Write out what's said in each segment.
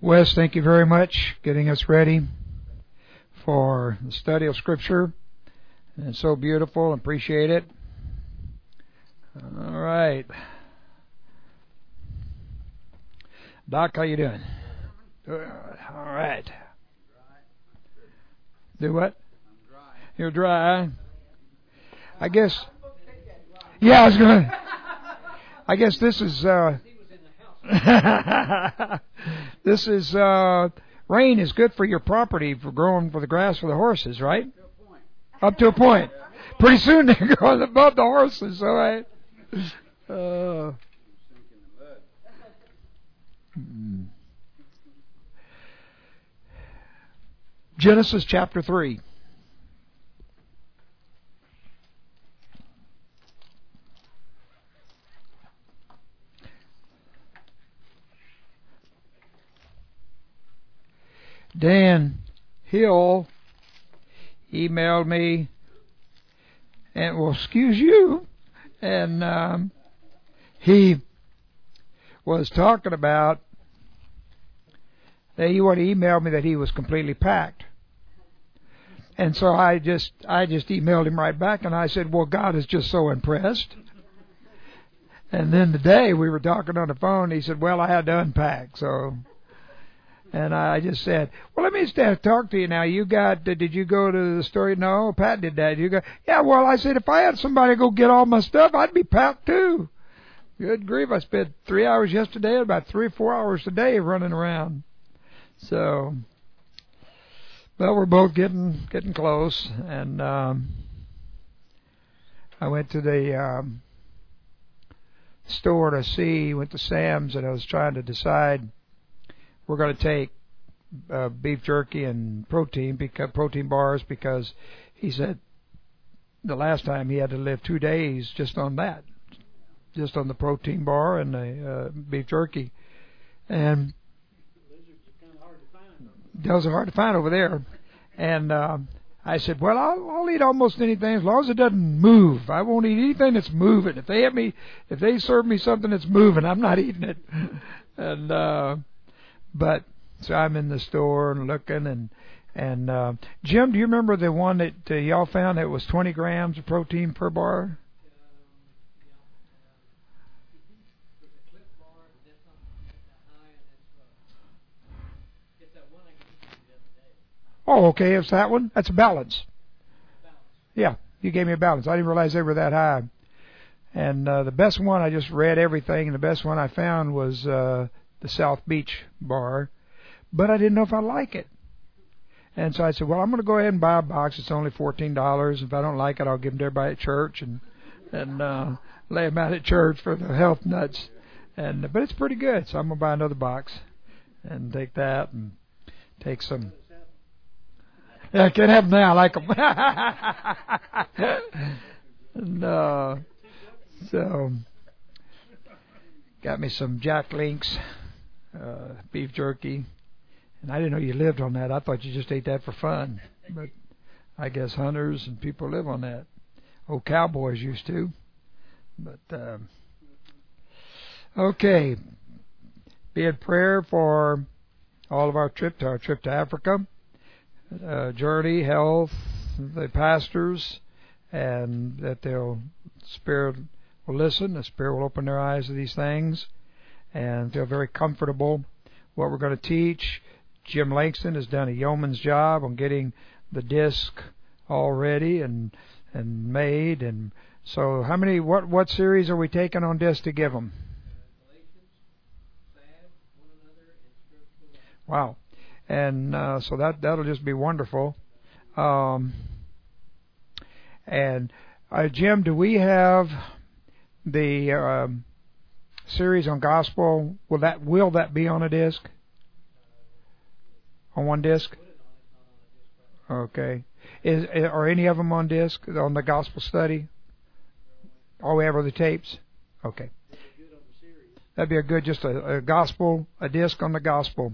Wes, thank you very much getting us ready for the study of Scripture. And it's so beautiful. Appreciate it. All right. Doc, how you doing? Good. All right. Do what? You're dry. I guess. Yeah, I was going to. I guess this is. This is rain is good for your property for growing for the grass for the horses, right? Up to a point. Pretty soon they're going above the horses, all right? Genesis chapter 3. Dan Hill emailed me, and will excuse you, and he was talking about that he wanted to email me that he was completely packed. And so I just emailed him right back, and I said, well, God is just so impressed. And then today we were talking on the phone, he said, well, I had to unpack, so... And I just said, well, let me talk to you now. Did you go to the store? No, Pat did that. You go, yeah, well, I said, if I had somebody go get all my stuff, I'd be packed too. Good grief, I spent 3 hours yesterday and about 3 or 4 hours today running around. So, well, we're both getting close. And I went to the store to went to Sam's, and I was trying to decide. We're going to take beef jerky and protein bars, because he said the last time he had to live 2 days just on that, just on the protein bar and the beef jerky. And those are hard to find over there. And I said, well, I'll eat almost anything as long as it doesn't move. I won't eat anything that's moving. If they serve me something that's moving, I'm not eating it. And but so I'm in the store and looking, and Jim, do you remember the one that y'all found that was 20 grams of protein per bar? Oh, okay, it's that one. That's a Balance. Yeah, you gave me a Balance. I didn't realize they were that high. And the best one, I just read everything, and the best one I found was the South Beach bar, but I didn't know if I like it. And so I said, well, I'm going to go ahead and buy a box. It's only $14. If I don't like it, I'll give them to everybody at church and lay them out at church for the health nuts. But it's pretty good, so I'm going to buy another box and take that and take some. Yeah, I can't have them now. I like them. And so got me some Jack Links beef jerky, and I didn't know you lived on that. I thought you just ate that for fun, but I guess hunters and people live on that. Old cowboys used to. But okay, be in prayer for all of our trip to Africa, journey, health, the pastors, and that Spirit will listen, the Spirit will open their eyes to these things, and feel very comfortable what we're going to teach. Jim Langston has done a yeoman's job on getting the disc all ready and made. And so, what series are we taking on disc to give them? Wow, and so that'll just be wonderful. And Jim, do we have the series on gospel? Will that be on a disc? On one disc? Okay. Are any of them on disc on the gospel study? All we have are the tapes. Okay. That'd be a good, just a gospel, a disc on the gospel.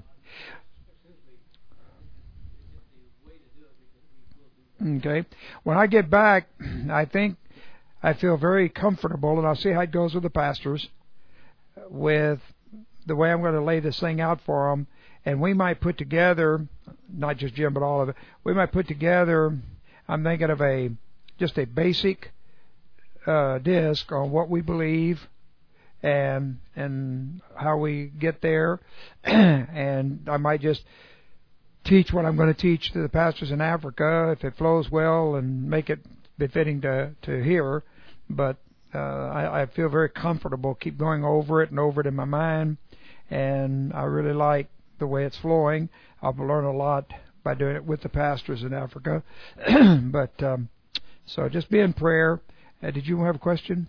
Okay. When I get back, I feel very comfortable, and I'll see how it goes with the pastors, with the way I'm going to lay this thing out for them. and we might put together, not just Jim, but all of it, we might put together, I'm thinking of just a basic disc on what we believe and how we get there. And I might just teach what I'm going to teach to the pastors in Africa if it flows well and make it befitting to hear. But I feel very comfortable, keep going over it in my mind, and I really like the way it's flowing. I've learned a lot by doing it with the pastors in Africa. But so just be in prayer. Did you have a question?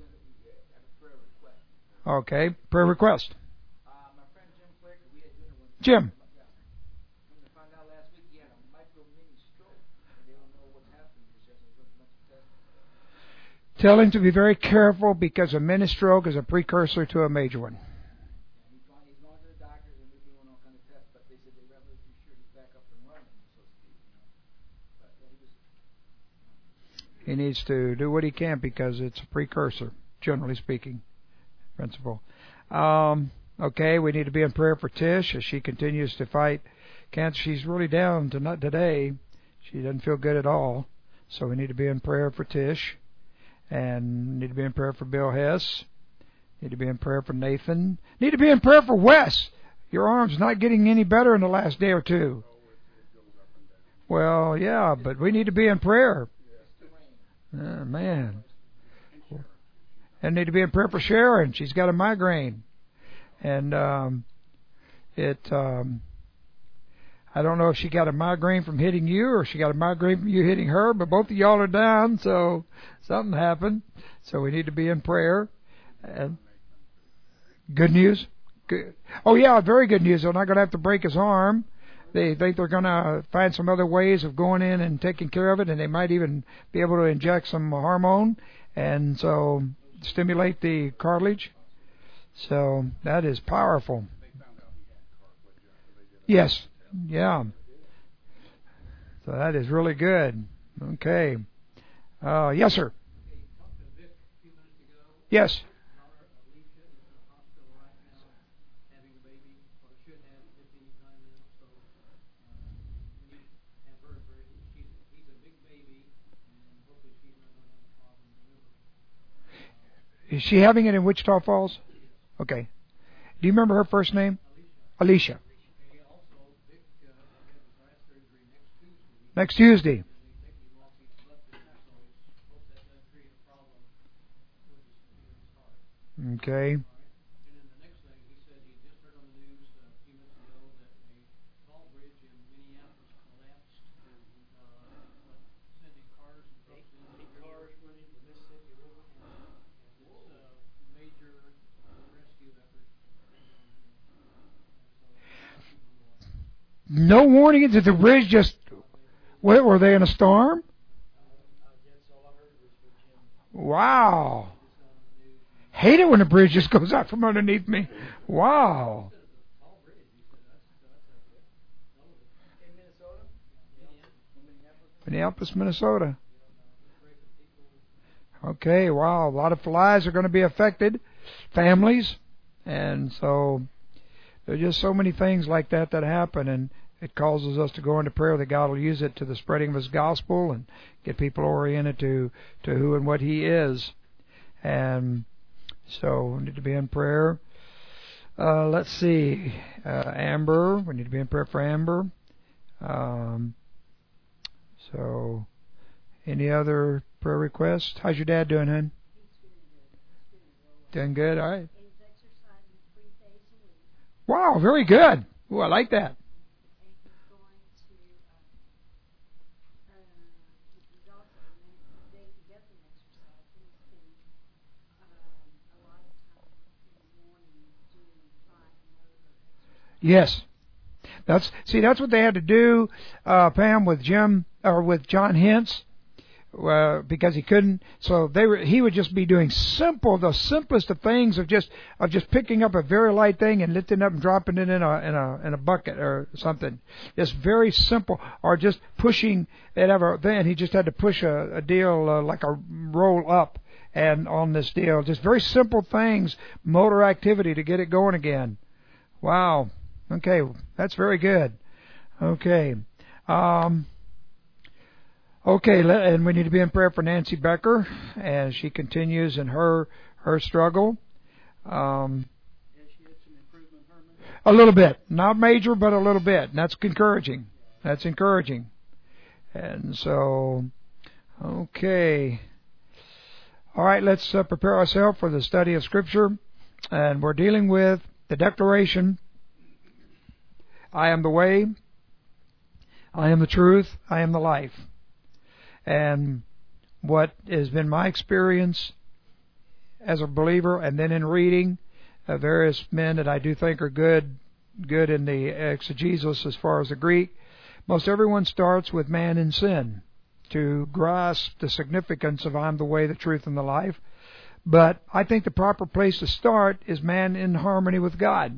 Okay, prayer request. My friend Jim Flick, we had dinner with Jim. We found out last week he had a micro mini stroke, and they don't know what's happening. He says there's nothing much to test. Tell him to be very careful because a mini stroke is a precursor to a major one. He's going to the doctors and they're doing all kind of tests, but they said they'd rather be sure he's back up and running, so to speak. But he needs to do what he can because it's a precursor, generally speaking. Principle. Okay, we need to be in prayer for Tish as she continues to fight cancer. She's really down today. She doesn't feel good at all. So we need to be in prayer for Tish. And need to be in prayer for Bill Hess. Need to be in prayer for Nathan. Need to be in prayer for Wes. Your arm's not getting any better in the last day or two. Well, yeah, but we need to be in prayer. Man. And need to be in prayer for Sharon. She's got a migraine. And I don't know if she got a migraine from hitting you or she got a migraine from you hitting her, but both of y'all are down, so something happened. So we need to be in prayer. And good news? Good. Oh, yeah, very good news. They're not going to have to break his arm. They think they're going to find some other ways of going in and taking care of it, and they might even be able to inject some hormone. And so stimulate the cartilage. So that is powerful. Yes. Yeah. So that is really good. Okay. Yes, sir. Yes. Is she having it in Wichita Falls? Okay. Do you remember her first name? Alicia. Next Tuesday. Okay. No warning. Did the bridge just... Were they in a storm? Wow. Hate it when a bridge just goes out from underneath me. Wow. Minneapolis, Minnesota. Okay, wow. A lot of lives are going to be affected. Families. And so there are just so many things like that happen, and it causes us to go into prayer that God will use it to the spreading of His gospel and get people oriented to who and what He is. And so we need to be in prayer. Let's see. Amber. We need to be in prayer for Amber. So any other prayer requests? How's your dad doing, hon? Doing good? All right. Wow, very good. Ooh, I like that. Yes. That's what they had to do, Pam, with Jim or with John Hintz, because he couldn't. So he would just be doing the simplest of things of just picking up a very light thing and lifting it up and dropping it in a bucket or something. Just very simple, or just pushing it. Then he just had to push a deal like a roll up and on this deal. Just very simple things, motor activity to get it going again. Wow. Okay, that's very good. Okay. Okay, and we need to be in prayer for Nancy Becker as she continues in her struggle. Has she had some improvement, Herman? A little bit. Not major, but a little bit. And that's encouraging. That's encouraging. And so, okay. All right, let's prepare ourselves for the study of Scripture. And we're dealing with the declaration, I am the way, I am the truth, I am the life. And what has been my experience as a believer, and then in reading various men that I do think are good in the exegesis as far as the Greek, most everyone starts with man in sin to grasp the significance of I'm the way, the truth, and the life. But I think the proper place to start is man in harmony with God.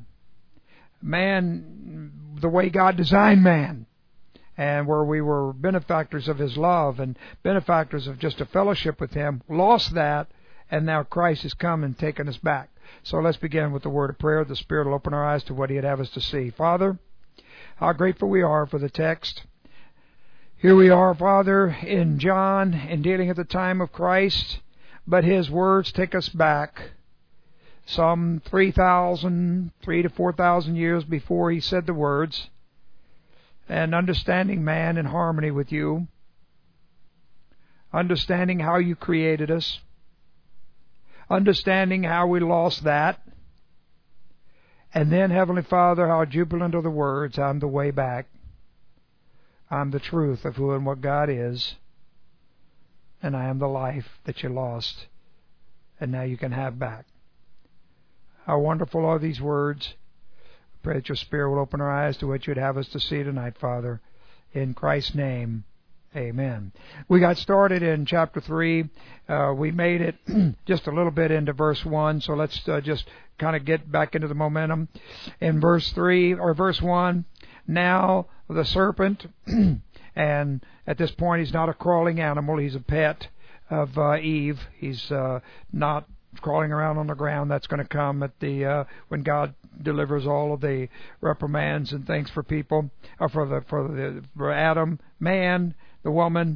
Man, the way God designed man, and where we were benefactors of His love and benefactors of just a fellowship with Him, lost that, and now Christ has come and taken us back. So let's begin with the word of prayer. The Spirit will open our eyes to what He'd have us to see. Father, how grateful we are for the text. Here we are, Father, in John, and dealing at the time of Christ, but His words take us back some 3,000 to 4,000 years before He said the words, and understanding man in harmony with You, understanding how You created us, understanding how we lost that, and then, Heavenly Father, how jubilant are the words, I'm the way back, I'm the truth of who and what God is, and I am the life that You lost, and now You can have back. How wonderful are these words. I pray that Your Spirit will open our eyes to what You'd have us to see tonight, Father. In Christ's name, amen. We got started in chapter 3. We made it just a little bit into verse 1, so let's just kind of get back into the momentum. In verse 3, or verse 1, now the serpent, and at this point he's not a crawling animal, he's a pet of Eve. He's not crawling around on the ground. That's going to come at the when God delivers all of the reprimands and things for people, for Adam, man, the woman,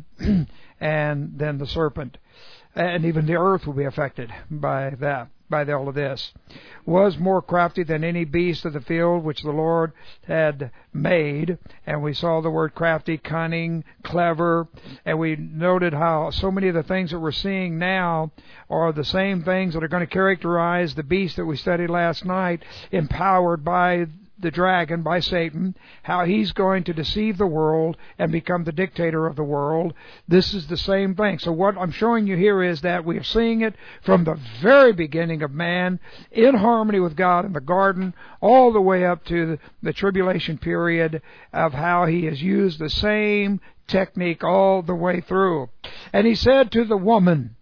and then the serpent, and even the earth will be affected by that. By all of this, was more crafty than any beast of the field which the Lord had made. And we saw the word crafty, cunning, clever, and we noted how so many of the things that we're seeing now are the same things that are going to characterize the beast that we studied last night, empowered by the dragon, by Satan, how he's going to deceive the world and become the dictator of the world. This is the same thing. So what I'm showing you here is that we are seeing it from the very beginning of man, in harmony with God in the garden, all the way up to the tribulation period, of how he has used the same technique all the way through. And he said to the woman,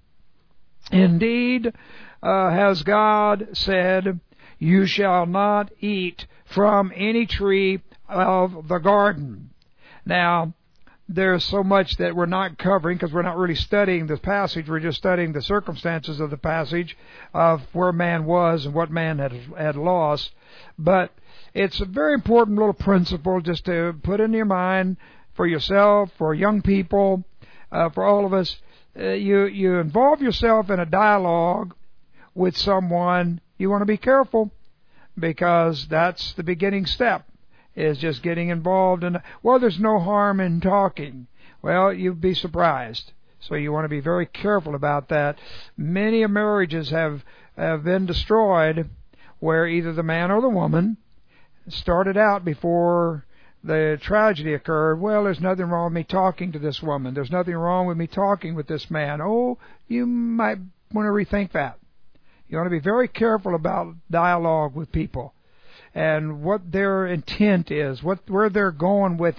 indeed, has God said, you shall not eat from any tree of the garden. Now, there's so much that we're not covering because we're not really studying this passage. We're just studying the circumstances of the passage of where man was and what man had lost. But it's a very important little principle just to put in your mind for yourself, for young people, for all of us. You involve yourself in a dialogue with someone, you want to be careful, because that's the beginning step, is just getting involved in, well, there's no harm in talking. Well, you'd be surprised. So you want to be very careful about that. Many marriages have been destroyed where either the man or the woman started out before the tragedy occurred. Well, there's nothing wrong with me talking to this woman. There's nothing wrong with me talking with this man. Oh, you might want to rethink that. You want to be very careful about dialogue with people and what their intent is, where they're going with it.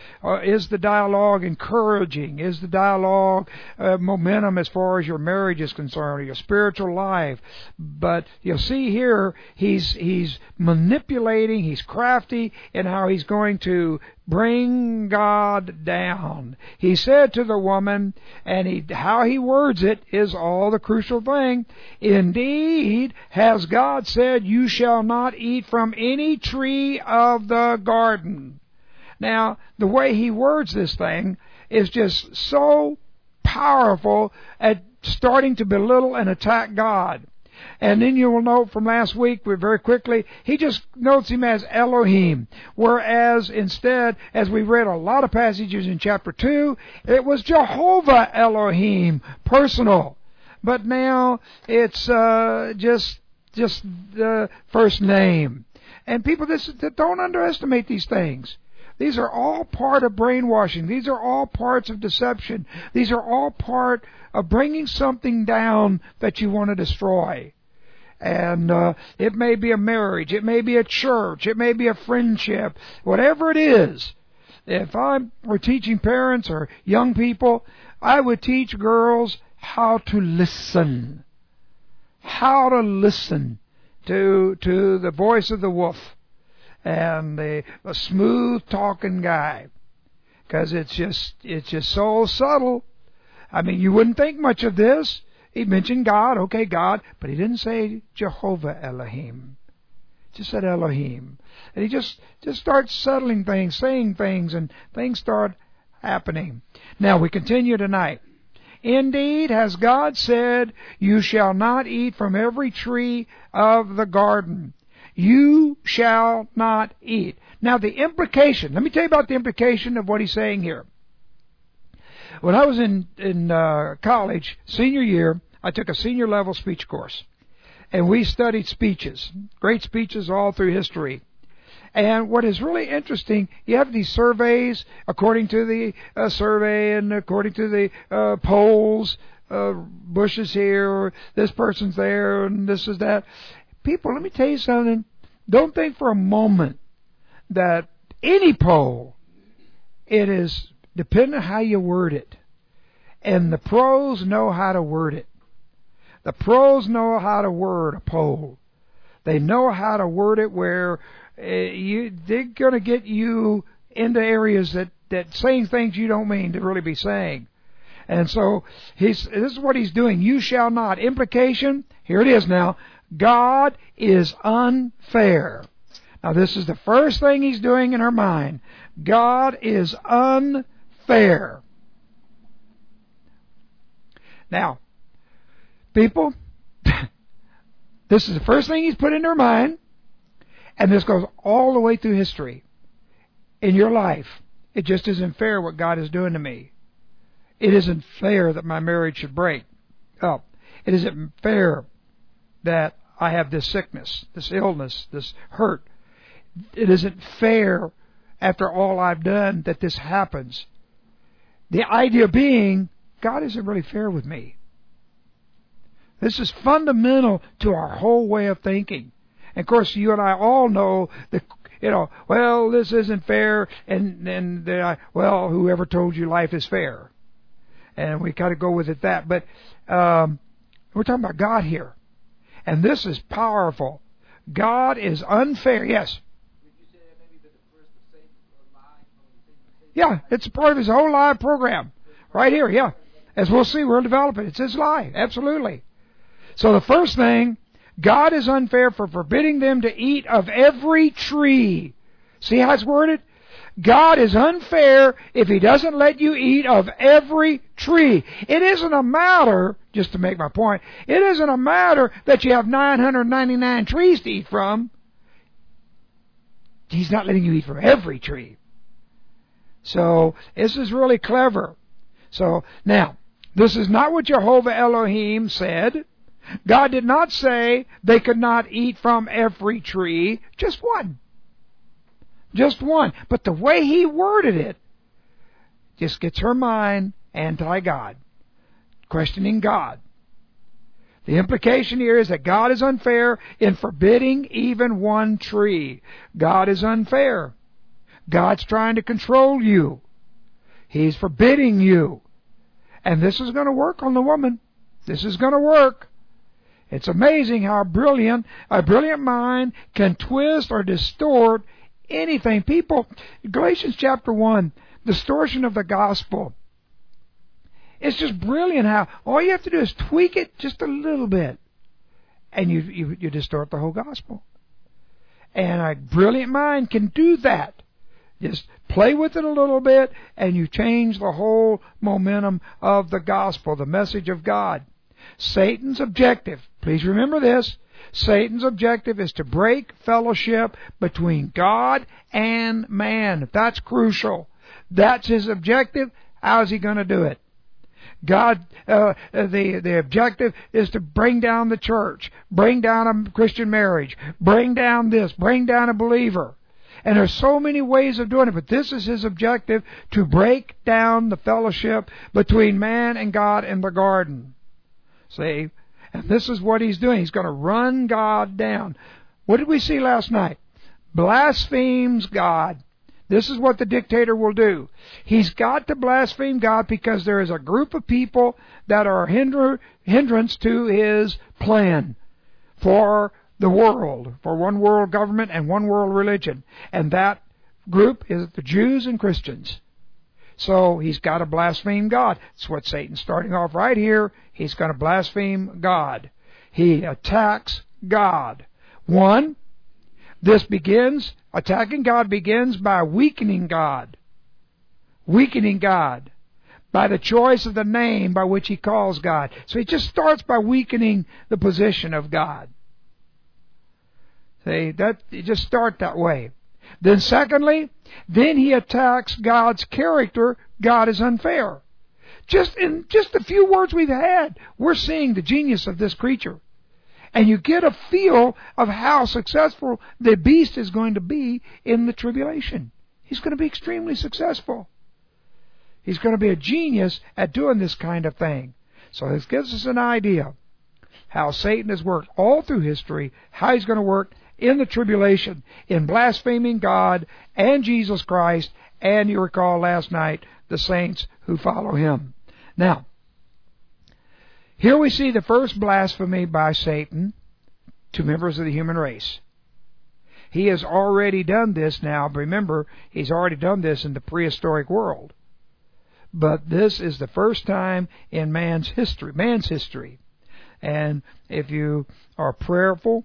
Is the dialogue encouraging? Is the dialogue momentum as far as your marriage is concerned, or your spiritual life? But you'll see here, he's manipulating, he's crafty in how he's going to bring God down. He said to the woman, and how he words it is all the crucial thing. Indeed, has God said, you shall not eat from any tree of the garden. Now, the way he words this thing is just so powerful at starting to belittle and attack God. And then you will note from last week, very quickly, he just notes him as Elohim. Whereas instead, as we read a lot of passages in chapter 2, it was Jehovah Elohim, personal. But now it's just the first name. And people don't underestimate these things. These are all part of brainwashing. These are all parts of deception. These are all part of bringing something down that you want to destroy. And it may be a marriage, it may be a church, it may be a friendship, whatever it is. If I were teaching parents or young people, I would teach girls how to listen. How to listen to the voice of the wolf and a smooth talking guy, because it's just so subtle. I mean, you wouldn't think much of this. He mentioned God, okay, God, but he didn't say Jehovah Elohim. He just said Elohim, and he just starts settling things, saying things, and things start happening. Now we continue tonight. Indeed, has God said, you shall not eat from every tree of the garden. You shall not eat. Now the implication, let me tell you about the implication of what he's saying here. When I was in college, senior year, I took a senior level speech course. And we studied speeches, great speeches all through history. And what is really interesting, you have these surveys according to the survey and according to the polls. Bush is here, or this person's there, and this is that. People, let me tell you something. Don't think for a moment that any poll, it is depending on how you word it. And the pros know how to word it. The pros know how to word a poll. They know how to word it where they're going to get you into areas that saying things you don't mean to really be saying. And so this is what he's doing. You shall not. Implication, here it is now. God is unfair. Now this is the first thing he's doing in her mind. God is unfair. Now, people, this is the first thing he's put in their mind, and this goes all the way through history. In your life, it just isn't fair what God is doing to me. It isn't fair that my marriage should break up. It isn't fair that I have this sickness, this illness, this hurt. It isn't fair, after all I've done, that this happens. The idea being, God isn't really fair with me. This is fundamental to our whole way of thinking. And of course, you and I all know that, well, this isn't fair, and well, whoever told you life is fair? And we kind of go with it that. But we're talking about God here. And this is powerful. God is unfair. Yes? Yeah, it's a part of his whole lie program. Right here, yeah. As we'll see, we'll develop it. It's his lie. Absolutely. So the first thing, God is unfair for forbidding them to eat of every tree. See how it's worded? God is unfair if he doesn't let you eat of every tree. It isn't a matter, just to make my point, it isn't a matter that you have 999 trees to eat from. He's not letting you eat from every tree. So, this is really clever. So, now, this is not what Jehovah Elohim said. God did not say they could not eat from every tree, just one. Just one. But the way he worded it just gets her mind anti-God, questioning God. The implication here is that God is unfair in forbidding even one tree. God is unfair. God's trying to control you. He's forbidding you. And this is going to work on the woman. This is going to work. It's amazing how a brilliant mind can twist or distort anything. People, Galatians chapter 1, distortion of the gospel. It's just brilliant how all you have to do is tweak it just a little bit, and you distort the whole gospel. And a brilliant mind can do that. Just play with it a little bit, and you change the whole momentum of the gospel, the message of God. Satan's objective, please remember this, Satan's objective is to break fellowship between God and man. That's crucial. That's his objective. How is he going to do it? God, the objective is to bring down the church, bring down a Christian marriage, bring down this, bring down a believer. And there's so many ways of doing it, but this is his objective, to break down the fellowship between man and God in the garden. See? And this is what he's doing. He's going to run God down. What did we see last night? Blasphemes God. This is what the dictator will do. He's got to blaspheme God because there is a group of people that are hindrance to his plan for the world, for one world government and one world religion. And that group is the Jews and Christians. So he's got to blaspheme God. That's what Satan's starting off right here. He's going to blaspheme God. He attacks God. One, attacking God begins by weakening God. Weakening God. By the choice of the name by which he calls God. So he just starts by weakening the position of God. See, you just start that way. Then secondly, then he attacks God's character. God is unfair. Just in a few words we've had, we're seeing the genius of this creature. And you get a feel of how successful the beast is going to be in the tribulation. He's going to be extremely successful. He's going to be a genius at doing this kind of thing. So this gives us an idea how Satan has worked all through history, how he's going to work in the tribulation, in blaspheming God and Jesus Christ, and you recall last night, the saints who follow him. Now, here we see the first blasphemy by Satan to members of the human race. He has already done this now. Remember, he's already done this in the prehistoric world. But this is the first time in man's history. And if you are prayerful,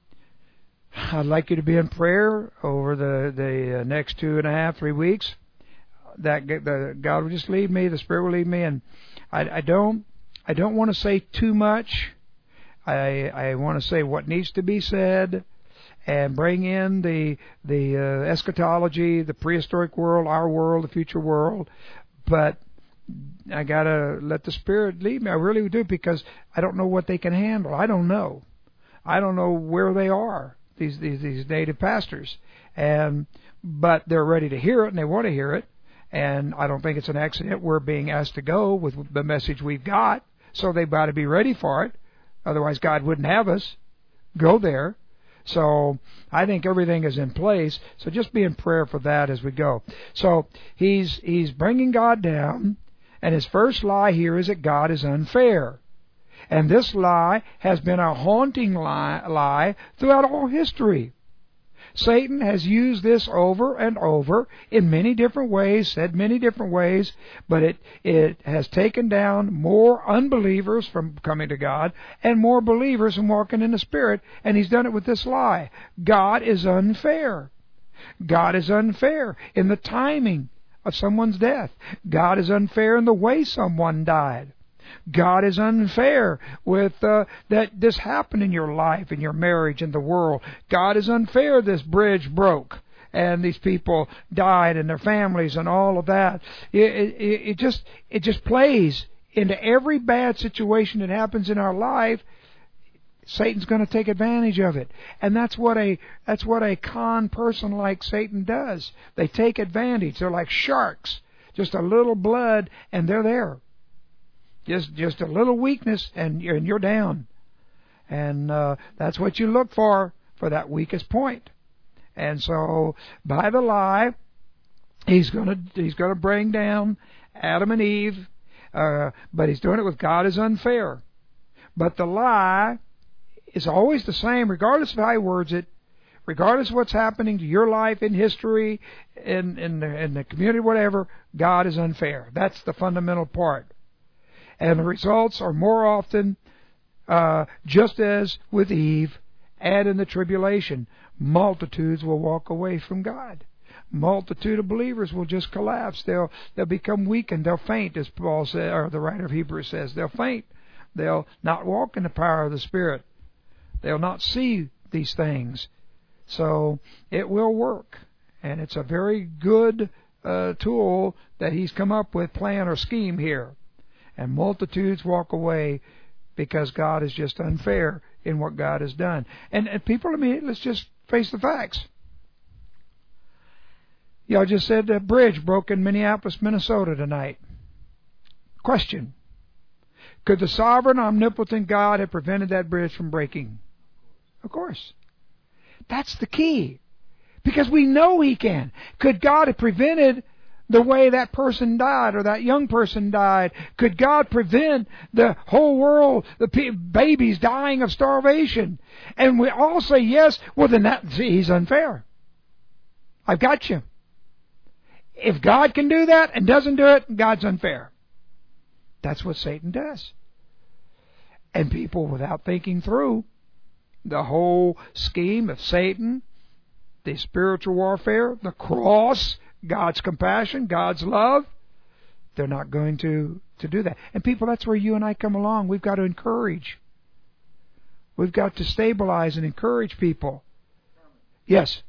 I'd like you to be in prayer over the next 2.5, 3 weeks. That God will just lead me, the Spirit will lead me, and I don't want to say too much. I want to say what needs to be said, and bring in the eschatology, the prehistoric world, our world, the future world. But I gotta let the Spirit lead me. I really do, because I don't know what they can handle. I don't know where they are. These native pastors, but they're ready to hear it and they want to hear it, and I don't think it's an accident we're being asked to go with the message we've got, so they've got to be ready for it. Otherwise, God wouldn't have us go there. So I think everything is in place. So just be in prayer for that as we go. So he's bringing God down, and his first lie here is that God is unfair. And this lie has been a haunting lie throughout all history. Satan has used this over and over in many different ways, said many different ways, but it has taken down more unbelievers from coming to God and more believers from walking in the Spirit, and he's done it with this lie. God is unfair. God is unfair in the timing of someone's death. God is unfair in the way someone died. God is unfair with that this happened in your life, in your marriage, in the world. God is unfair this bridge broke and these people died and their families and all of that. It just plays into every bad situation that happens in our life. Satan's going to take advantage of it. And that's what a con person like Satan does. They take advantage. They're like sharks. Just a little blood and they're there. Just a little weakness and you're down. And that's what you look for that weakest point. And so by the lie, He's gonna bring down Adam and Eve, but he's doing it with God is unfair. But the lie is always the same, regardless of how he words it, regardless of what's happening to your life in history, in the community, whatever. God is unfair. That's the fundamental part, and the results are more often, just as with Eve, and in the tribulation, multitudes will walk away from God. Multitude of believers will just collapse. They'll become weakened. They'll faint, as Paul said, or the writer of Hebrews says. They'll faint. They'll not walk in the power of the Spirit. They'll not see these things. So it will work, and it's a very good tool that he's come up with, plan or scheme here. And multitudes walk away because God is just unfair in what God has done. And people, let's just face the facts. Y'all just said the bridge broke in Minneapolis, Minnesota tonight. Question: could the sovereign, omnipotent God have prevented that bridge from breaking? Of course. That's the key. Because we know He can. Could God have prevented the way that person died or that young person died? Could God prevent the whole world, the babies dying of starvation? And we all say yes. Well, then He's unfair. I've got you. If God can do that and doesn't do it, God's unfair. That's what Satan does. And people, without thinking through the whole scheme of Satan, the spiritual warfare, the cross, God's compassion, God's love, they're not going to do that. And people, that's where you and I come along. We've got to encourage. We've got to stabilize and encourage people. Yes?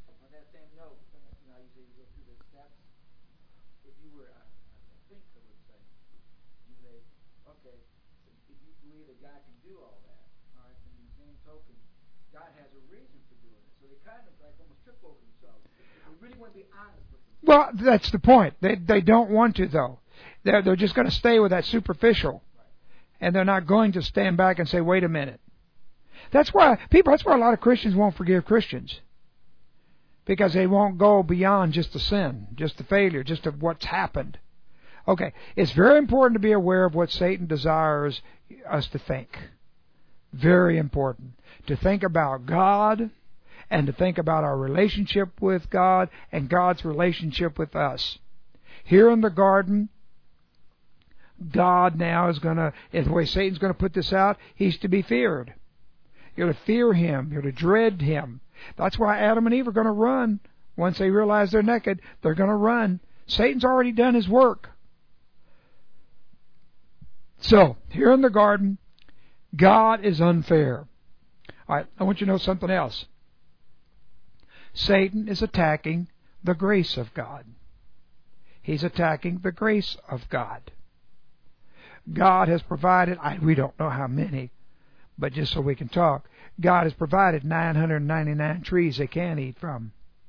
Well, that's the point. They don't want to, though. They're just going to stay with that superficial, and they're not going to stand back and say, "Wait a minute." That's why a lot of Christians won't forgive Christians, because they won't go beyond just the sin, just the failure, just of what's happened. Okay, it's very important to be aware of what Satan desires us to think. Very important to think about God, and to think about our relationship with God and God's relationship with us. Here in the garden, God now is going to, the way Satan's going to put this out, He's to be feared. You're to fear Him. You're to dread Him. That's why Adam and Eve are going to run. Once they realize they're naked, they're going to run. Satan's already done his work. So, here in the garden, God is unfair. All right, I want you to know something else. Satan is attacking the grace of God. He's attacking the grace of God. God has provided, we don't know how many, but just so we can talk, God has provided 999 trees they can eat from.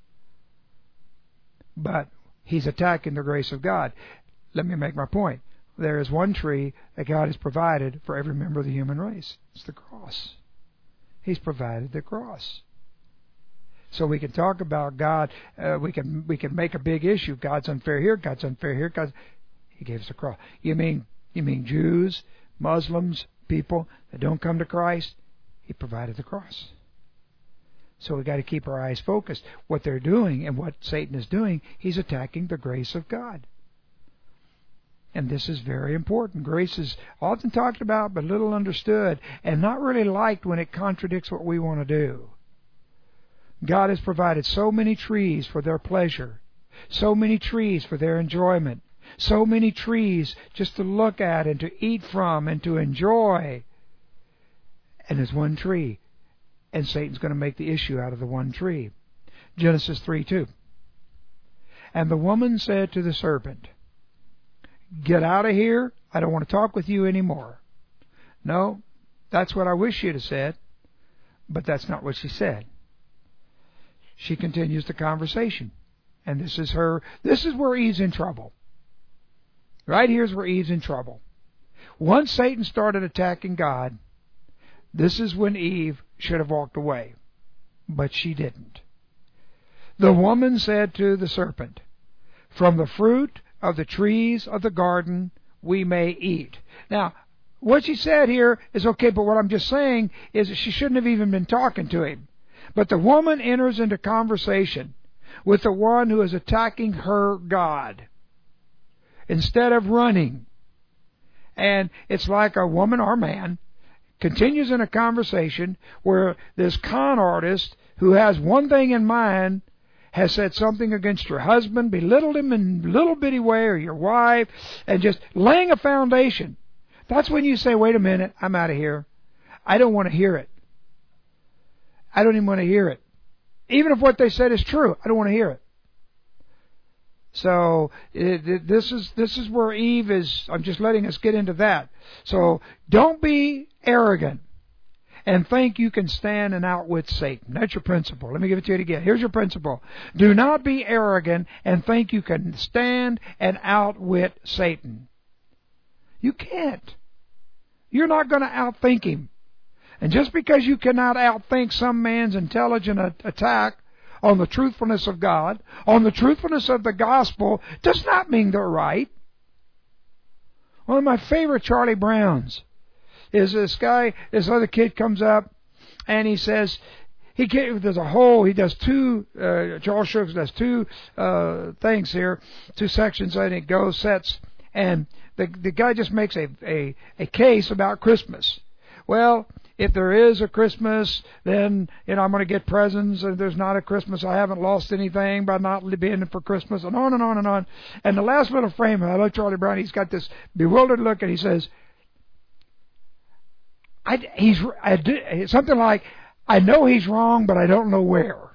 But He's attacking the grace of God. Let me make my point. There is one tree that God has provided for every member of the human race. It's the cross. He's provided the cross. So we can talk about God. We can make a big issue. God's unfair here. God's unfair here. He gave us the cross. You mean Jews, Muslims, people that don't come to Christ? He provided the cross. So we've got to keep our eyes focused. What they're doing and what Satan is doing, he's attacking the grace of God. And this is very important. Grace is often talked about but little understood and not really liked when it contradicts what we want to do. God has provided so many trees for their pleasure, so many trees for their enjoyment, so many trees just to look at and to eat from and to enjoy. And there's one tree, and Satan's going to make the issue out of the one tree. Genesis 3:2. And the woman said to the serpent, "Get out of here. I don't want to talk with you anymore." No, that's what I wish she'd have said, but that's not what she said. She continues the conversation. And this is where Eve's in trouble. Right here's where Eve's in trouble. Once Satan started attacking God, this is when Eve should have walked away. But she didn't. The woman said to the serpent, from the fruit of the trees of the garden we may eat. Now, what she said here is okay, but what I'm just saying is that she shouldn't have even been talking to him. But the woman enters into conversation with the one who is attacking her God instead of running. And it's like a woman or man continues in a conversation where this con artist who has one thing in mind has said something against your husband, belittled him in a little bitty way, or your wife, and just laying a foundation. That's when you say, wait a minute, I'm out of here. I don't want to hear it. I don't even want to hear it. Even if what they said is true, I don't want to hear it. So this is where Eve is. I'm just letting us get into that. So don't be arrogant and think you can stand and outwit Satan. That's your principle. Let me give it to you again. Here's your principle. Do not be arrogant and think you can stand and outwit Satan. You can't. You're not going to outthink him. And just because you cannot outthink some man's intelligent attack on the truthfulness of God, on the truthfulness of the gospel, does not mean they're right. One of my favorite Charlie Browns is this other kid comes up and he says, there's a whole, he does two, Charles Schultz does two things here, two sections, I think, sets, and the guy just makes a case about Christmas. Well, if there is a Christmas, then, I'm going to get presents. If there's not a Christmas, I haven't lost anything by not being for Christmas, and on and on and on. And the last little frame, I love Charlie Brown, he's got this bewildered look, and he says, something like, I know he's wrong, but I don't know where.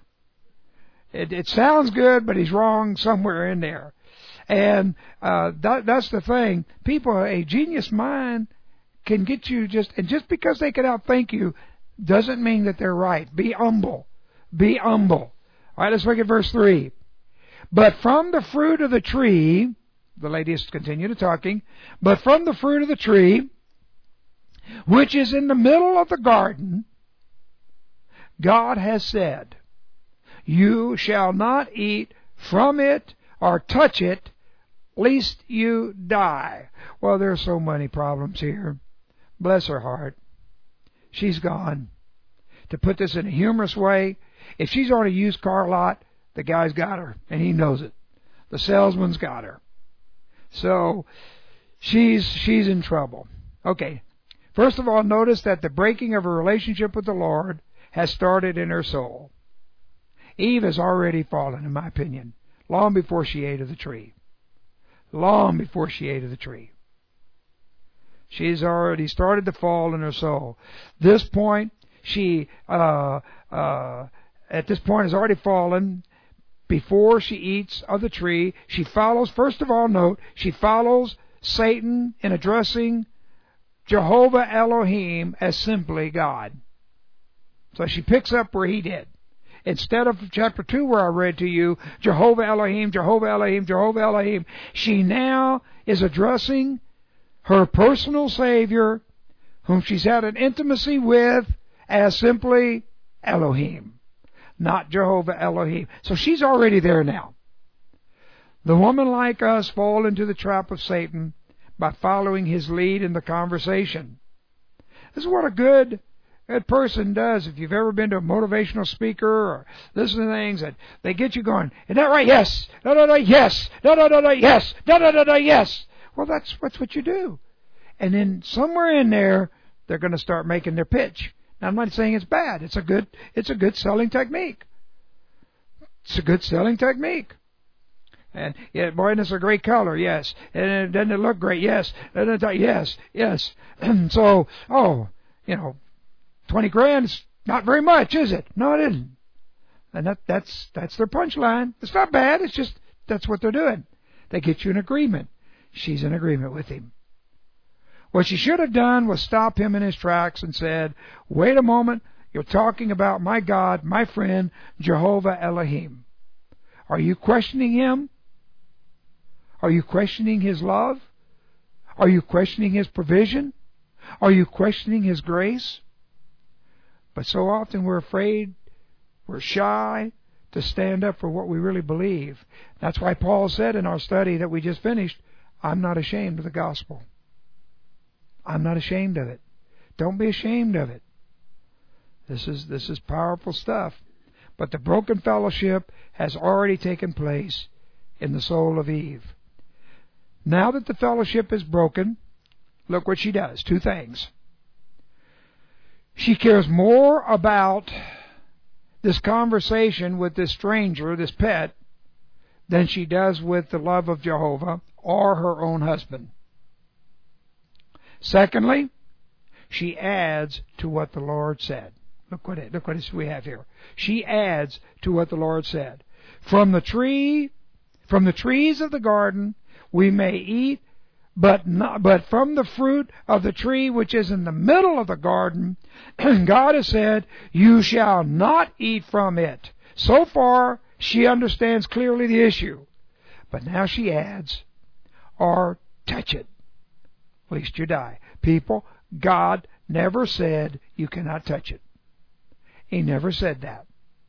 It sounds good, but he's wrong somewhere in there. And that's the thing. People, a genius mind can get you just because they can outthink you doesn't mean that they're right. Be humble. Be humble. All right, let's look at verse 3. But from the fruit of the tree, the ladies continue to talking, but from the fruit of the tree, which is in the middle of the garden, God has said, you shall not eat from it or touch it, lest you die. Well, there are so many problems here. Bless her heart. She's gone. To put this in a humorous way, if she's on a used car lot, the guy's got her, and he knows it. The salesman's got her. So she's in trouble. Okay. First of all, notice that the breaking of her relationship with the Lord has started in her soul. Eve has already fallen, in my opinion, long before she ate of the tree. Long before she ate of the tree. She's already started to fall in her soul. This point, she at this point has already fallen before she eats of the tree. She follows, first of all, note, she follows Satan in addressing Jehovah Elohim as simply God. So she picks up where he did. Instead of chapter 2 where I read to you, Jehovah Elohim, Jehovah Elohim, Jehovah Elohim, she now is addressing her personal Savior, whom she's had an intimacy with, as simply Elohim, not Jehovah Elohim. So she's already there now. The woman like us fall into the trap of Satan by following his lead in the conversation. This is what a good person does. If you've ever been to a motivational speaker or listen to things that they get you going, isn't that right? Yes. No, no, no, yes. No, no, no, no, yes. No, no, no, no, yes. Well, that's what you do. And then somewhere in there, they're going to start making their pitch. Now, I'm not saying it's bad. It's a good selling technique. It's a good selling technique. And yeah, boy, this is a great color, yes. And doesn't it look great? Yes. Yes, yes. And so, 20 grand is not very much, is it? No, it isn't. And that's their punchline. It's not bad. It's just that's what they're doing. They get you an agreement. She's in agreement with him. What she should have done was stop him in his tracks and said, wait a moment, you're talking about my God, my friend, Jehovah Elohim. Are you questioning him? Are you questioning his love? Are you questioning his provision? Are you questioning his grace? But so often we're afraid, we're shy to stand up for what we really believe. That's why Paul said in our study that we just finished, I'm not ashamed of the gospel. I'm not ashamed of it. Don't be ashamed of it. This is powerful stuff. But the broken fellowship has already taken place in the soul of Eve. Now that the fellowship is broken, look what she does. Two things. She cares more about this conversation with this stranger, this pet, than she does with the love of Jehovah or her own husband. Secondly, she adds to what the Lord said. Look what we have here. She adds to what the Lord said. From the trees of the garden we may eat, but from the fruit of the tree which is in the middle of the garden, God has said, you shall not eat from it. So far, she understands clearly the issue. But now she adds, or touch it, lest you die. People, God never said you cannot touch it. He never said that.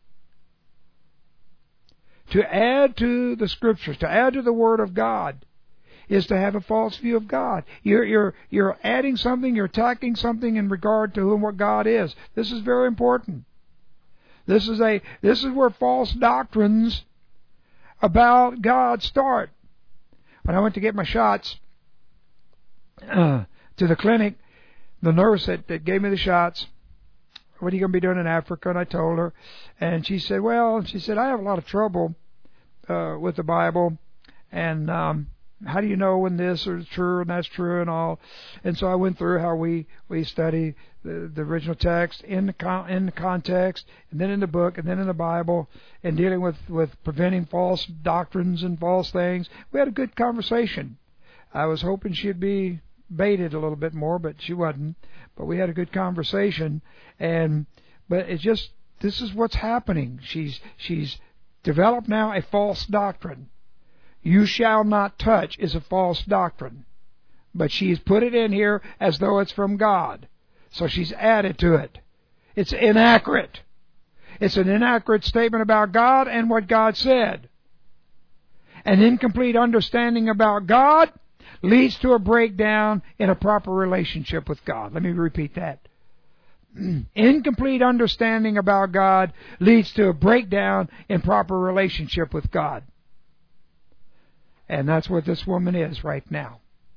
To add to the Scriptures, to add to the Word of God, is to have a false view of God. You're adding something, you're attacking something in regard to whom what God is. This is very important. This is where false doctrines about God start. When I went to get my shots to the clinic, the nurse that gave me the shots, what are you going to be doing in Africa? And I told her, and she said, I have a lot of trouble with the Bible, and how do you know when this is true and that's true and all? And so I went through how we study the original text in the context, and then in the book, and then in the Bible, and dealing with preventing false doctrines and false things. We had a good conversation. I was hoping she'd be baited a little bit more, but she wasn't. But we had a good conversation, but this is what's happening. She's developed now a false doctrine. You shall not touch is a false doctrine. But she's put it in here as though it's from God. So she's added to it. It's inaccurate. It's an inaccurate statement about God and what God said. An incomplete understanding about God leads to a breakdown in a proper relationship with God. Let me repeat that. Incomplete understanding about God leads to a breakdown in proper relationship with God. And that's what this woman is right now.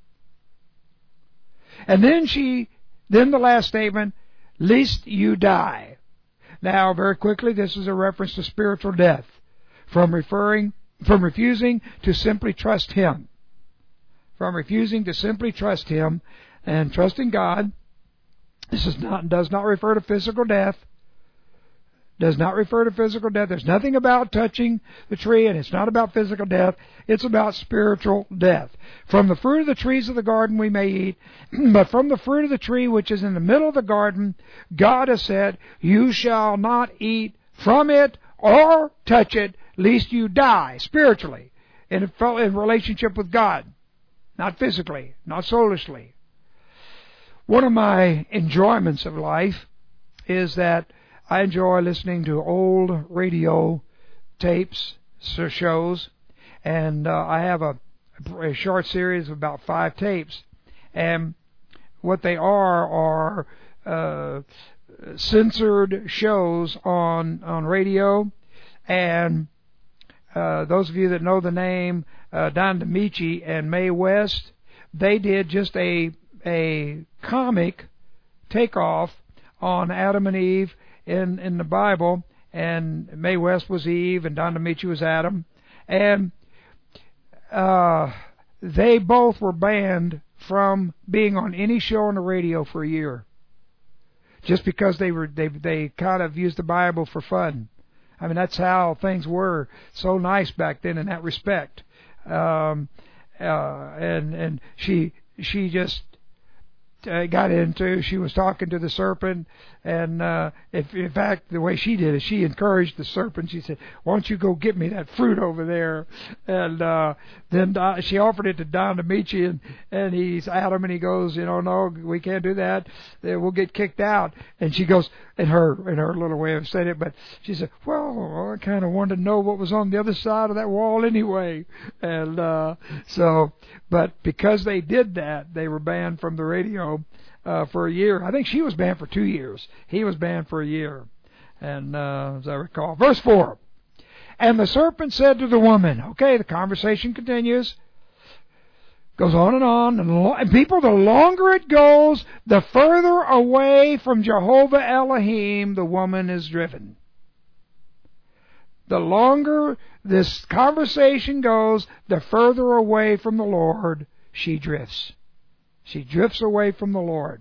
And then the last statement, lest you die. Now, very quickly, this is a reference to spiritual death, from refusing to simply trust Him. From refusing to simply trust Him and trusting God. This does not refer to physical death. Does not refer to physical death. There's nothing about touching the tree, and it's not about physical death. It's about spiritual death. From the fruit of the trees of the garden we may eat, but from the fruit of the tree which is in the middle of the garden, God has said, you shall not eat from it or touch it, lest you die spiritually in relationship with God. Not physically, not soulishly. One of my enjoyments of life is that I enjoy listening to old radio tapes, shows, and I have a short series of about 5 tapes. And what they are censored shows on radio. And those of you that know the name Don DiMicci and Mae West, they did just a comic takeoff on Adam and Eve in the Bible, and Mae West was Eve and Don DiMicci was Adam, and they both were banned from being on any show on the radio for a year, just because they kind of used the Bible for fun. I mean, that's how things were so nice back then in that respect. And she just got into. She was talking to the serpent, and in fact, the way she did it, she encouraged the serpent. She said, "Why don't you go get me that fruit over there?" And then she offered it to Don Amici, and he's Adam, and he goes, "No, we can't do that. We'll get kicked out." And she goes, in her little way of saying it, but she said, "Well, I kind of wanted to know what was on the other side of that wall anyway." And but because they did that, they were banned from the radio for a year. I think she was banned for 2 years. He was banned for a year. And as I recall, verse 4. And the serpent said to the woman, okay, the conversation continues. Goes on. And people, the longer it goes, the further away from Jehovah Elohim the woman is driven. The longer this conversation goes, the further away from the Lord she drifts. She drifts away from the Lord.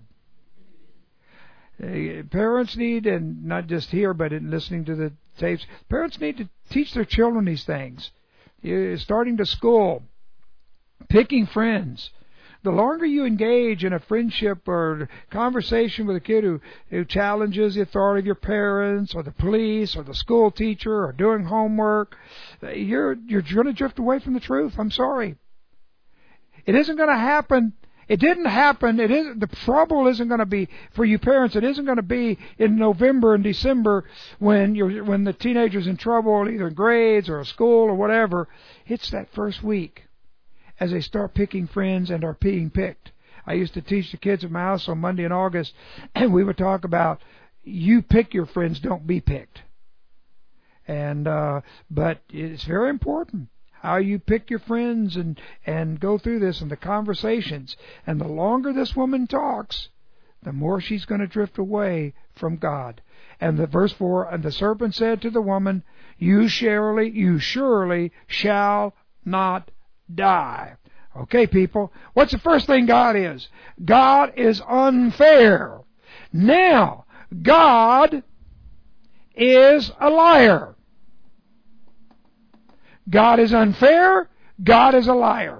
Parents need, and not just here, but in listening to the tapes, parents need to teach their children these things. Starting to school, picking friends. The longer you engage in a friendship or conversation with a kid who challenges the authority of your parents or the police or the school teacher or doing homework, you're going to drift away from the truth. I'm sorry. It isn't going to happen. It didn't happen. The trouble isn't going to be for you parents. It isn't going to be in November and December when the teenager's in trouble, either in grades or school or whatever. It's that first week, as they start picking friends and are being picked. I used to teach the kids at my house on Monday in August, and we would talk about you pick your friends, don't be picked. And but it's very important how you pick your friends and go through this and the conversations. And the longer this woman talks, the more she's going to drift away from God. And the verse 4, and the serpent said to the woman, you surely shall not die. Okay, people, what's the first thing God is? God is unfair. Now, God is a liar. God is unfair. God is a liar.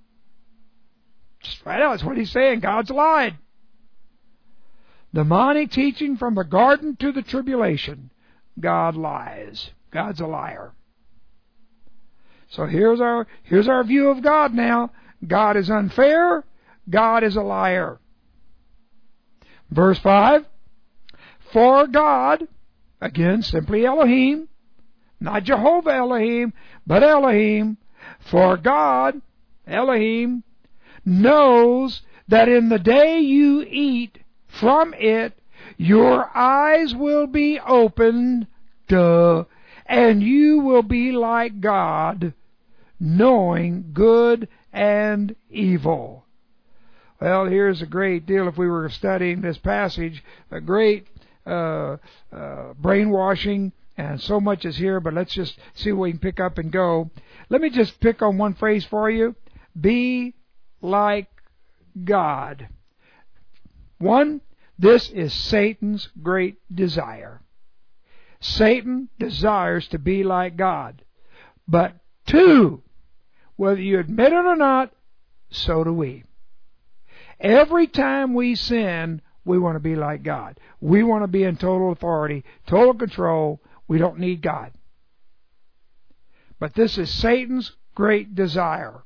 Just right out, that's what he's saying. God's lied. The demonic teaching from the garden to the tribulation. God lies. God's a liar. So here's our view of God now. God is unfair. God is a liar. Verse 5. For God, again, simply Elohim, not Jehovah Elohim, but Elohim. For God, Elohim, knows that in the day you eat from it, your eyes will be opened, and you will be like God, knowing good and evil. Well, here's a great deal, if we were studying this passage, a great brainwashing, and so much is here, but let's just see what we can pick up and go. Let me just pick on one phrase for you. Be like God. One, this is Satan's great desire. Satan desires to be like God. But two, whether you admit it or not, so do we. Every time we sin, we want to be like God. We want to be in total authority, total control. We don't need God. But this is Satan's great desire.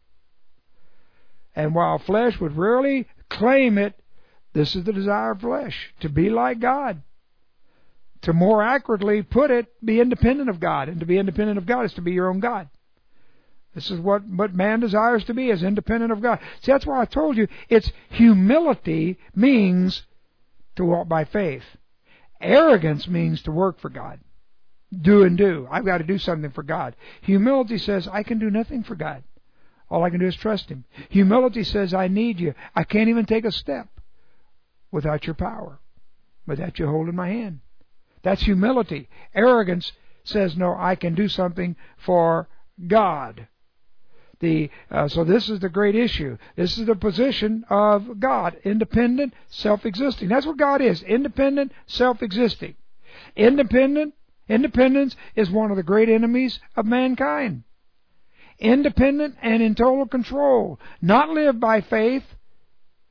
And while flesh would rarely claim it, this is the desire of flesh, to be like God. To more accurately put it, be independent of God. And to be independent of God is to be your own God. This is what man desires to be, is independent of God. See, that's why I told you, it's humility means to walk by faith. Arrogance means to work for God. Do. I've got to do something for God. Humility says, I can do nothing for God. All I can do is trust Him. Humility says, I need you. I can't even take a step without your power, without you holding my hand. That's humility. Arrogance says, no, I can do something for God. So this is the great issue. This is the position of God. Independent, self-existing. That's what God is. Independent, self-existing. Independence is one of the great enemies of mankind. Independent and in total control. Not live by faith.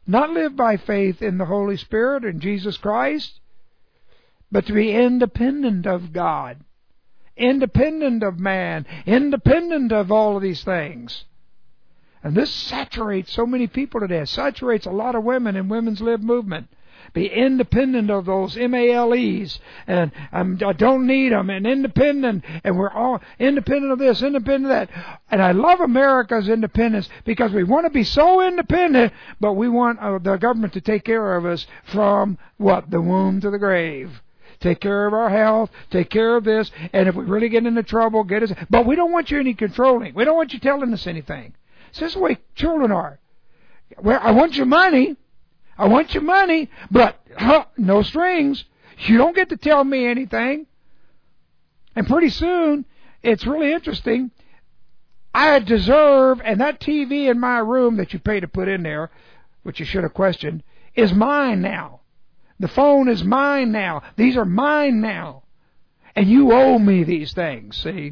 Not live by faith in the Holy Spirit and Jesus Christ, but to be independent of God, independent of man, independent of all of these things. And this saturates so many people today. It saturates a lot of women in women's lib movement. Be independent of those MALEs, and I don't need them, and independent, and we're all independent of this, independent of that. And I love America's independence because we want to be so independent, but we want the government to take care of us from what? The womb to the grave. Take care of our health, take care of this, and if we really get into trouble, get us. But we don't want you any controlling. We don't want you telling us anything. So this is the way children are. Well, I want your money. I want your money, but no strings. You don't get to tell me anything. And pretty soon, it's really interesting. I deserve, and that TV in my room that you pay to put in there, which you should have questioned, is mine now. The phone is mine now. These are mine now. And you owe me these things, see?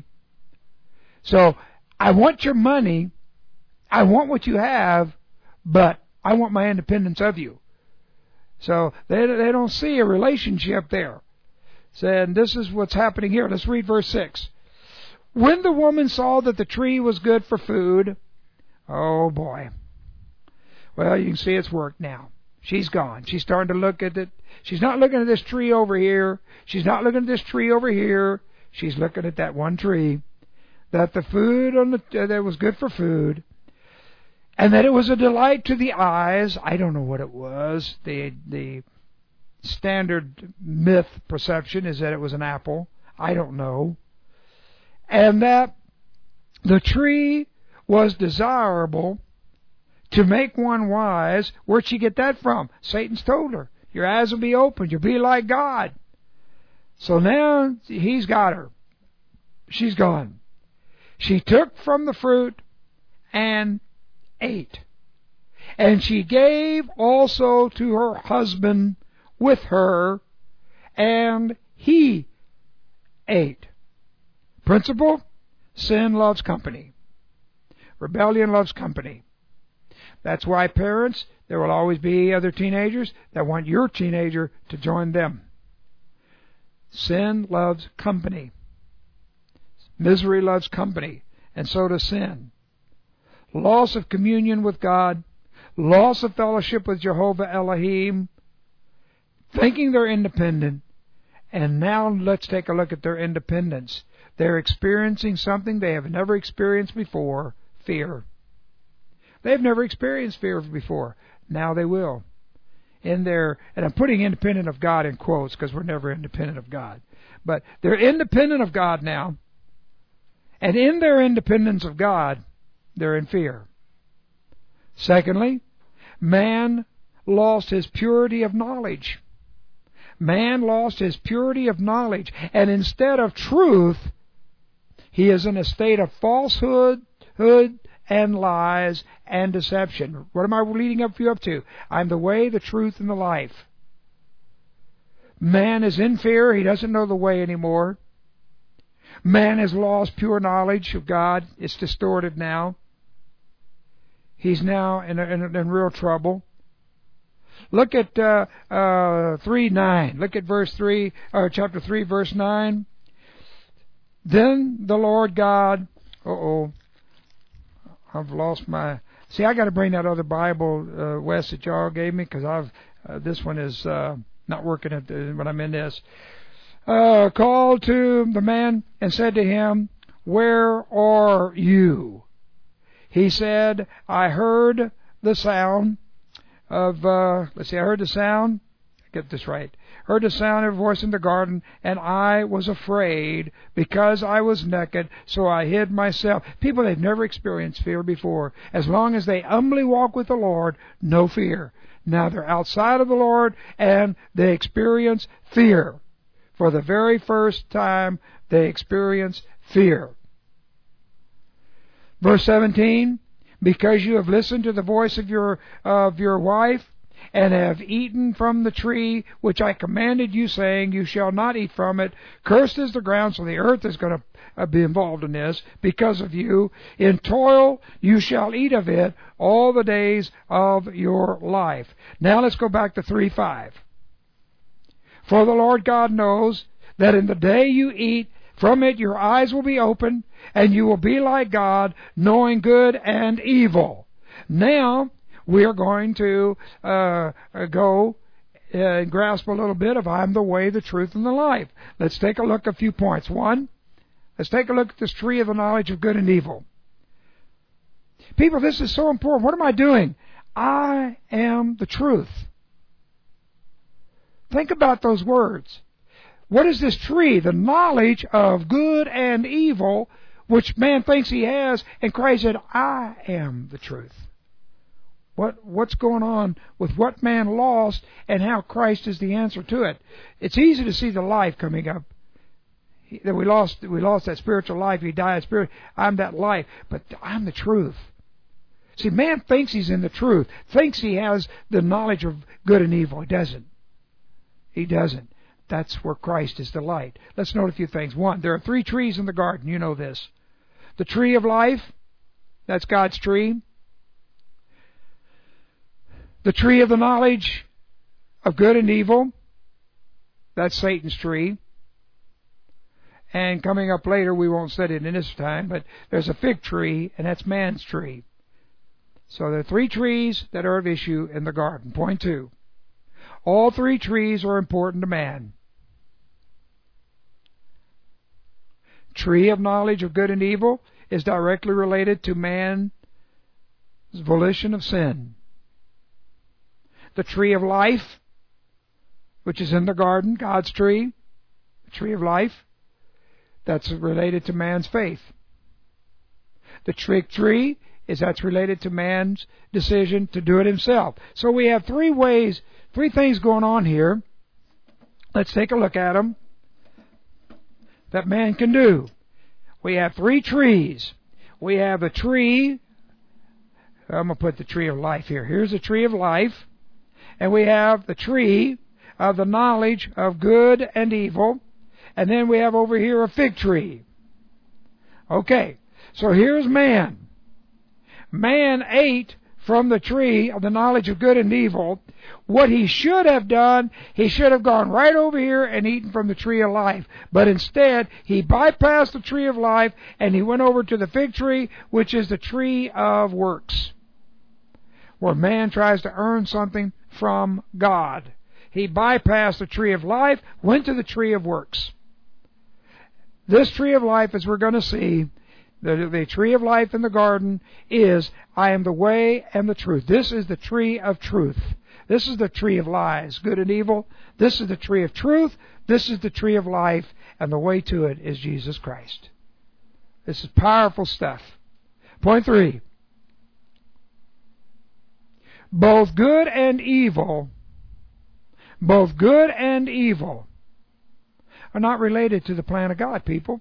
So, I want your money. I want what you have, but I want my independence of you. So they don't see a relationship there. So, and this is what's happening here. Let's read verse 6. When the woman saw that the tree was good for food, oh boy. Well, you can see it's worked now. She's gone. She's starting to look at it. She's not looking at this tree over here. She's not looking at this tree over here. She's looking at that one tree. That the food on that was good for food. And that it was a delight to the eyes. I don't know what it was. The standard myth perception is that it was an apple. I don't know. And that the tree was desirable to make one wise. Where'd she get that from? Satan's told her. Your eyes will be opened. You'll be like God. So now he's got her. She's gone. She took from the fruit and ate. And she gave also to her husband with her, and he ate. Principle: sin loves company. Rebellion loves company. That's why, parents, there will always be other teenagers that want your teenager to join them. Sin loves company. Misery loves company, and so does sin. Loss of communion with God, loss of fellowship with Jehovah Elohim, thinking they're independent. And now let's take a look at their independence. They're experiencing something they have never experienced before: fear. They've never experienced fear before. Now they will. And I'm putting independent of God in quotes because we're never independent of God. But they're independent of God now. And in their independence of God, they're in fear. Secondly, man lost his purity of knowledge. Man lost his purity of knowledge. And instead of truth, he is in a state of falsehood and lies and deception. What am I leading you up to? I'm the way, the truth, and the life. Man is in fear. He doesn't know the way anymore. Man has lost pure knowledge of God. It's distorted now. He's now in real trouble. Look at 3:9. Look at verse 3, or chapter 3, verse 9. Then the Lord God. I've lost my. See, I got to bring that other Bible, Wes, that y'all gave me, because this one is not working when I'm in this. Called to the man and said to him, "Where are you?" He said, "I heard the sound of," I heard the sound, get this right, heard the sound of a voice in the garden, and I was afraid because I was naked, so I hid myself. People, they've never experienced fear before. As long as they humbly walk with the Lord, no fear. Now they're outside of the Lord, and they experience fear. For the very first time, they experience fear. Verse 17, because you have listened to the voice of your wife, and have eaten from the tree which I commanded you, saying, you shall not eat from it. Cursed is the ground. So the earth is going to be involved in this because of you. In toil you shall eat of it all the days of your life. Now let's go back to 3:5. For the Lord God knows that in the day you eat from it, your eyes will be opened, and you will be like God, knowing good and evil. Now, we are going to go and grasp a little bit of I'm the way, the truth, and the life. Let's take a look at a few points. One, let's take a look at this tree of the knowledge of good and evil. People, this is so important. What am I doing? I am the truth. Think about those words. What is this tree? The knowledge of good and evil, which man thinks he has, and Christ said, I am the truth. What's going on with what man lost and how Christ is the answer to it? It's easy to see the life coming up. That we lost that spiritual life. He died spirit. I'm that life, but I'm the truth. See, man thinks he's in the truth, thinks he has the knowledge of good and evil. He doesn't. He doesn't. That's where Christ is the light. Let's note a few things. One, there are 3 trees in the garden. You know this. The tree of life, that's God's tree. The tree of the knowledge of good and evil, that's Satan's tree. And coming up later, we won't study it in this time, but there's a fig tree, and that's man's tree. So there are 3 trees that are of issue in the garden. Point 2. All 3 trees are important to man. Tree of knowledge of good and evil is directly related to man's volition of sin. The tree of life, which is in the garden, God's tree, the tree of life, that's related to man's faith. The fig tree that's related to man's decision to do it himself. So we have 3 ways, 3 things going on here. Let's take a look at them that man can do. We have 3 trees. We have a tree. I'm going to put the tree of life here. Here's the tree of life. And we have the tree of the knowledge of good and evil. And then we have over here a fig tree. Okay, so here's man. Man ate from the tree of the knowledge of good and evil. What he should have done, he should have gone right over here and eaten from the tree of life. But instead, he bypassed the tree of life and he went over to the fig tree, which is the tree of works, where man tries to earn something from God. He bypassed the tree of life, went to the tree of works. This tree of life, as we're going to see, the tree of life in the garden is, I am the way and the truth. This is the tree of truth. This is the tree of lies, good and evil. This is the tree of truth. This is the tree of life, and the way to it is Jesus Christ. This is powerful stuff. Point 3. Both good and evil are not related to the plan of God, people.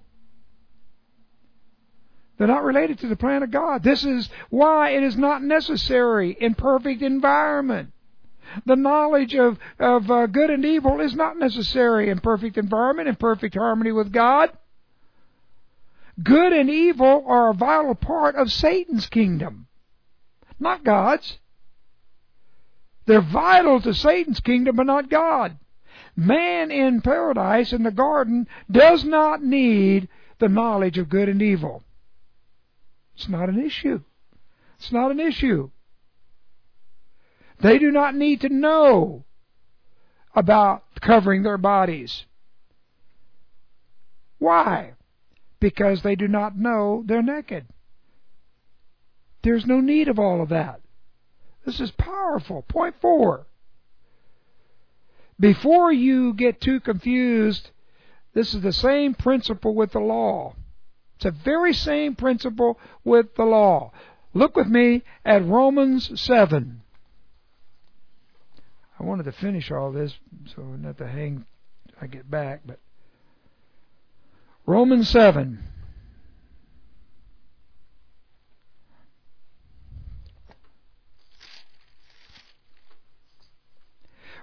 They're not related to the plan of God. This is why it is not necessary in perfect environment. The knowledge of good and evil is not necessary in perfect environment, in perfect harmony with God. Good and evil are a vital part of Satan's kingdom, not God's. They're vital to Satan's kingdom, but not God. Man in paradise, in the garden, does not need the knowledge of good and evil. It's not an issue. It's not an issue. They do not need to know about covering their bodies. Why? Because they do not know they're naked. There's no need of all of that. This is powerful. Point 4. Before you get too confused, this is the same principle with the law. It's the very same principle with the law. Look with me at Romans 7. I wanted to finish all this, so not to hang, I get back, but Romans 7.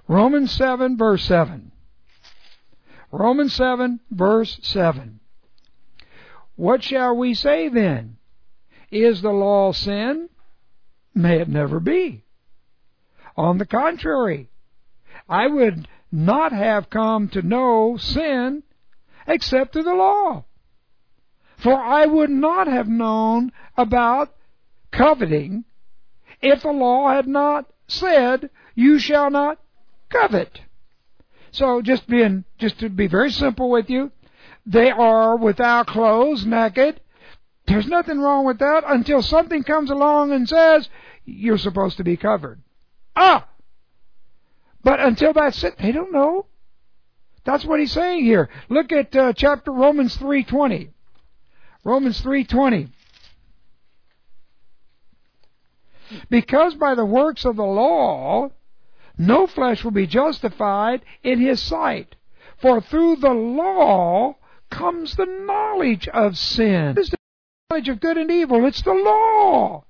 Romans 7, verse 7. Romans 7, verse 7. What shall we say then? Is the law sin? May it never be. On the contrary, I would not have come to know sin except through the law. For I would not have known about coveting if the law had not said, you shall not covet. So just to be very simple with you, they are without clothes, naked. There's nothing wrong with that until something comes along and says, you're supposed to be covered. But until that's it, they don't know. That's what he's saying here. Look at chapter Romans 3:20. Romans 3:20. Because by the works of the law, no flesh will be justified in his sight. For through the law comes the knowledge of sin. It's the knowledge of good and evil. It's the law.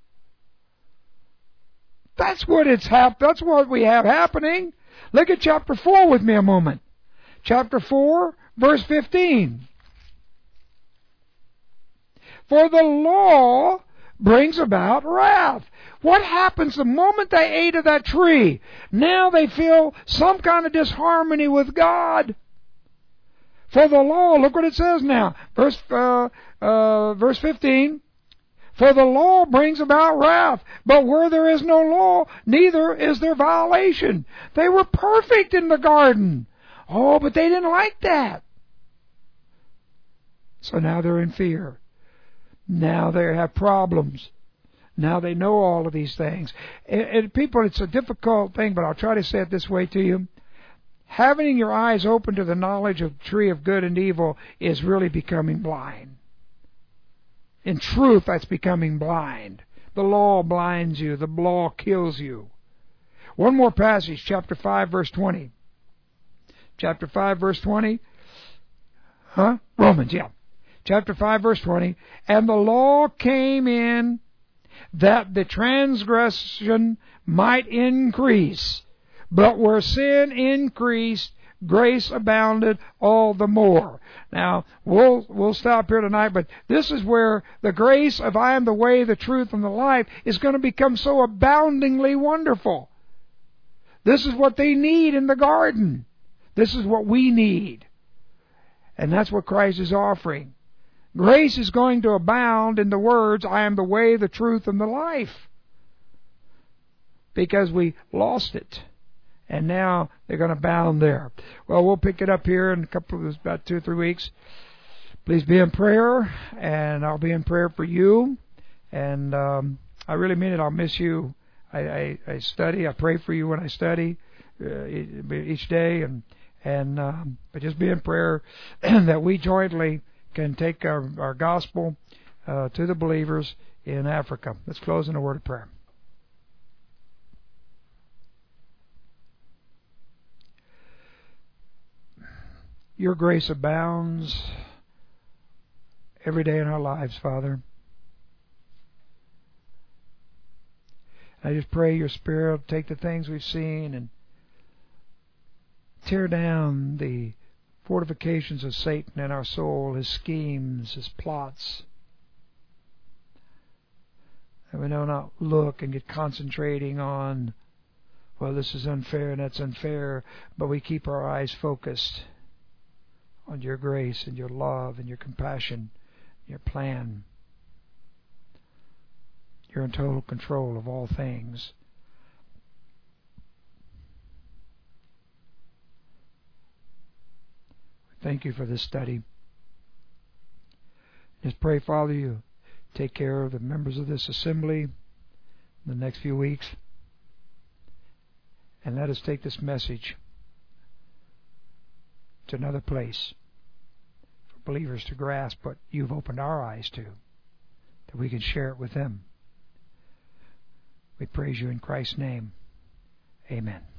That's what that's what we have happening. Look at chapter 4 with me a moment. Chapter 4, verse 15. For the law brings about wrath. What happens the moment they ate of that tree? Now they feel some kind of disharmony with God. For the law, look what it says now. Verse 15. For the law brings about wrath, but where there is no law, neither is there violation. They were perfect in the garden. Oh, but they didn't like that. So now they're in fear. Now they have problems. Now they know all of these things. And people, it's a difficult thing, but I'll try to say it this way to you. Having your eyes open to the knowledge of the tree of good and evil is really becoming blind. In truth, that's becoming blind. The law blinds you. The law kills you. One more passage, chapter 5, verse 20. Chapter 5, verse 20. Romans, yeah. Chapter 5, verse 20. And the law came in that the transgression might increase. But where sin increased, grace abounded all the more. Now, we'll stop here tonight, but this is where the grace of I am the way, the truth, and the life is going to become so aboundingly wonderful. This is what they need in the garden. This is what we need. And that's what Christ is offering. Grace is going to abound in the words, I am the way, the truth, and the life. Because we lost it. And now they're going to abound there. Well, we'll pick it up here in about 2 or 3 weeks. Please be in prayer, and I'll be in prayer for you. And I really mean it. I'll miss you. I study. I pray for you when I study each day, but just be in prayer that we jointly can take our gospel to the believers in Africa. Let's close in a word of prayer. Your grace abounds every day in our lives, Father. I just pray your Spirit will take the things we've seen and tear down the fortifications of Satan in our soul, his schemes, his plots. And we do not look and get concentrating on, well, this is unfair and that's unfair, but we keep our eyes focused on your grace and your love and your compassion, your plan. You're in total control of all things. Thank you for this study. Just pray, Father, you take care of the members of this assembly in the next few weeks. And let us take this message to another place for believers to grasp what you've opened our eyes to, that we can share it with them. We praise you in Christ's name. Amen.